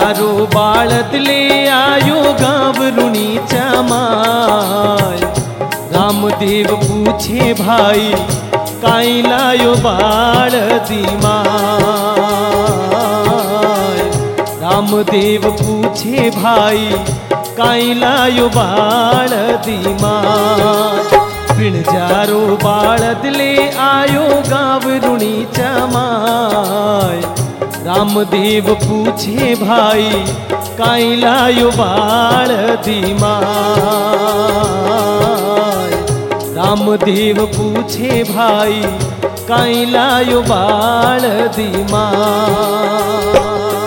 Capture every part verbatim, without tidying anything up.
जारो बाळद ले आयो गावरुणी चमाय। रामदेव पूछे भाई काई लायो बाळदी माय। रामदेव पूछे भाई काई लायो बाळदी माय। बिन जारो बाळद ले आयो गावरुणी चमाय। रामदेव पूछे भाई काई लायो बाळदी माय। रामदेव पूछे भाई काई लायो बाळदी माय।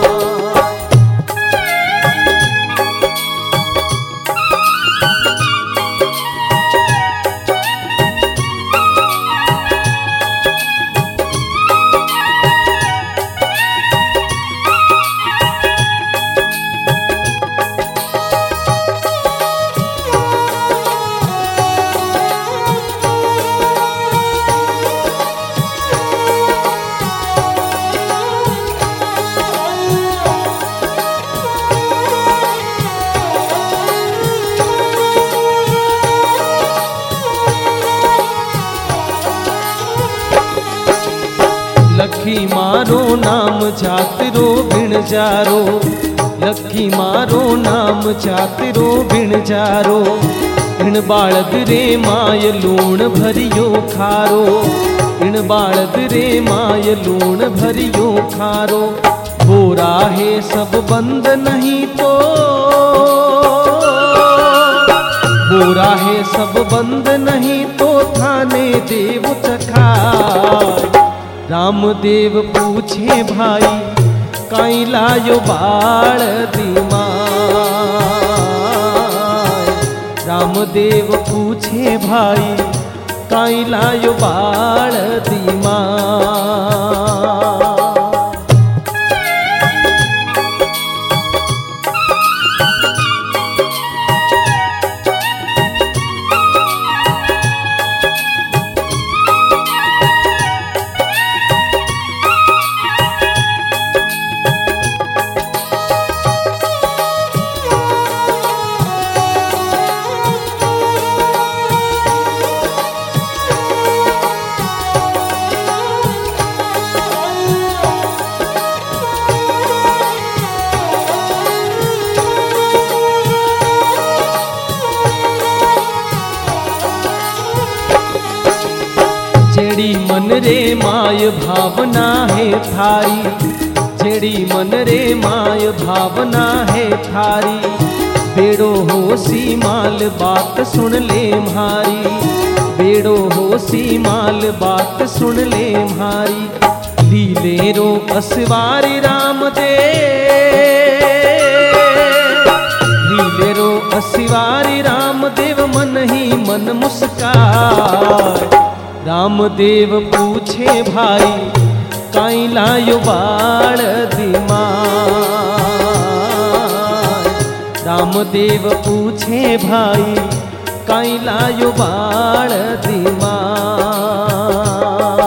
लखी मारो नाम जातरो बिन जारो। लखी मारो नाम जातरो बिन जारो। इन बाळद रे माय लूण भरियो खारो। इन बाळद रे माय लूण भरियो खारो। बोरा है सब बंद नहीं तो बोरा है सब बंद नहीं तो थाने देव चखाय। रामदेव पूछे भाई काई लायो बाळदी माय। रामदेव पूछे भाई काई लायो बाळदी माय। जेड़ी मन रे माय भावना है थारी। जेड़ी मन रे माय भावना है थारी। बेड़ो होसी माल बात सुन ले म्हारी। बेड़ो होसी माल बात सुन ले म्हारी। लीले रो असवारी रामदेव। लीले रो असवारी रामदेव मन ही मन मुस्काय। रामदेव पूछे भाई काई लायो बाळदी माय। रामदेव पूछे भाई काई लायो बाळदी माय।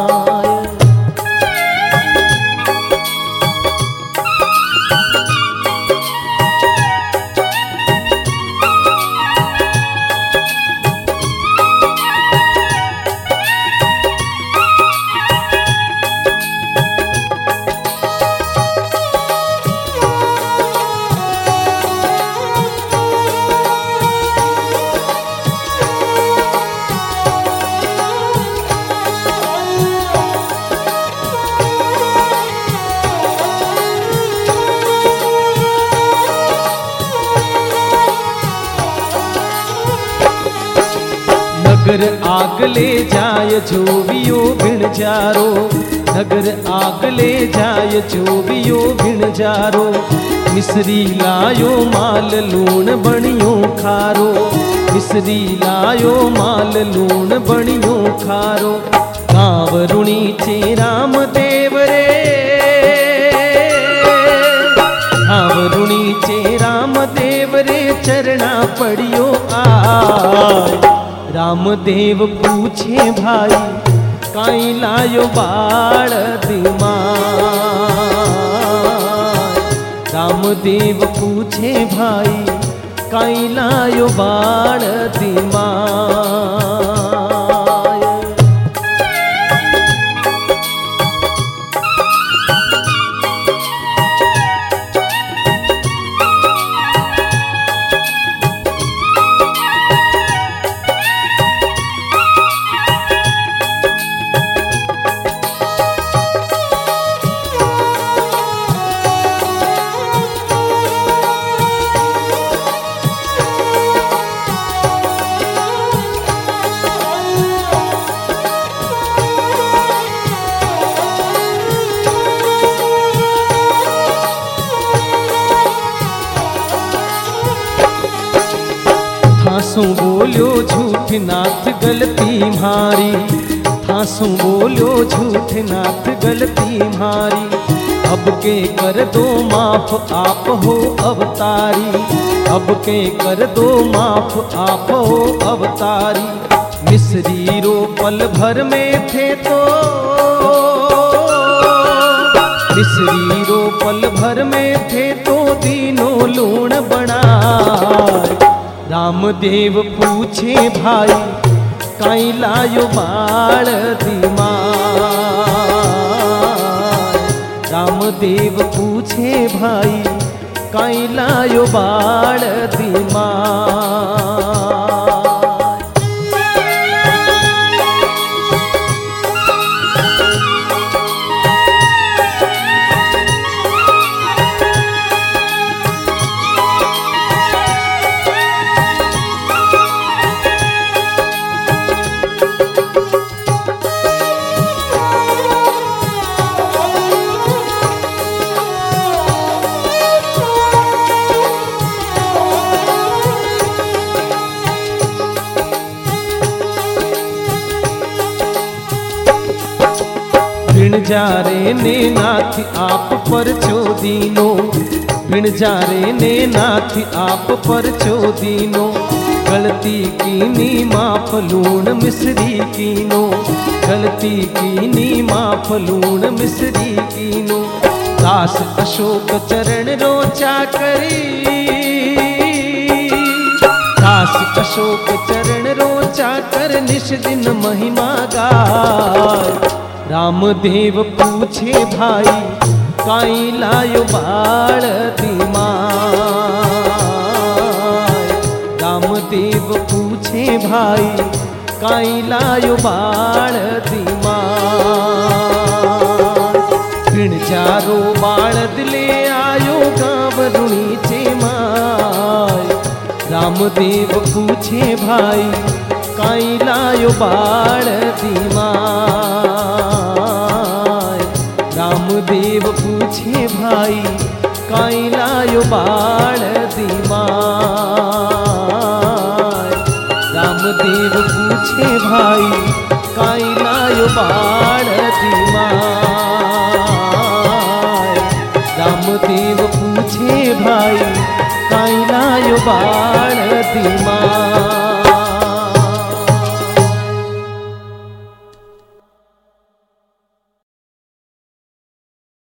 नगर आग ले जाय जोवियो बिन जारो। नगर आग ले जाय जोवियो बिन जारो। मिसरी लायो माल लूण बणियो खारो। मिसरी लायो माल लूण बणियो खारो। गावरुणी चे रामदेव रे। गावरुणी चे रामदेव रे चरणा पड़ियो आय। रामदेव पूछे भाई काई लायो बाळदी माय। रामदेव पूछे भाई काई लायो बाण दिमाय। थासू बोलो झूठ नाथ गलती मारी, थासू बोलो झूठ नाथ गलती मारी। अब के कर दो माफ आप हो अवतारी, अब के कर दो माफ आप हो अवतारी। मिस्री रो पल भर में थे तो, मिस्री रो पल भर में थे तो तीनों लूण बनाए। रामदेव पूछे भाई काई लायो बाण दिमाय। रामदेव पूछे भाई काई लायो बाण दिमाय। बिन जारे ने नाथ आप पर चोदीनो, बिन जारे ने नाथ आप पर चोदीनो। गलती कीनी माफ लूण मिस्री कीनो, गलती कीनी माफ लूण मिस्री कीनो। दास अशोक चरण रोचा करी, दास अशोक चरण रोचा कर निश दिन महिमा गाय। रामदेव पूछे भाई काई लायो बाण दिमाय। रामदेव पूछे भाई काई लायो बाण दिमाय। बिन चारो बाण दिले आयो गाँव रुणी चे माय। रामदेव पूछे भाई काई लायो बाण दिमाय। रामदेव पूछे भाई काई लायो बाण दिमाय। रामदेव पूछे भाई काई लायो बाण दिमाय। रामदेव पूछे भाई काई लायो बाण दिमाय।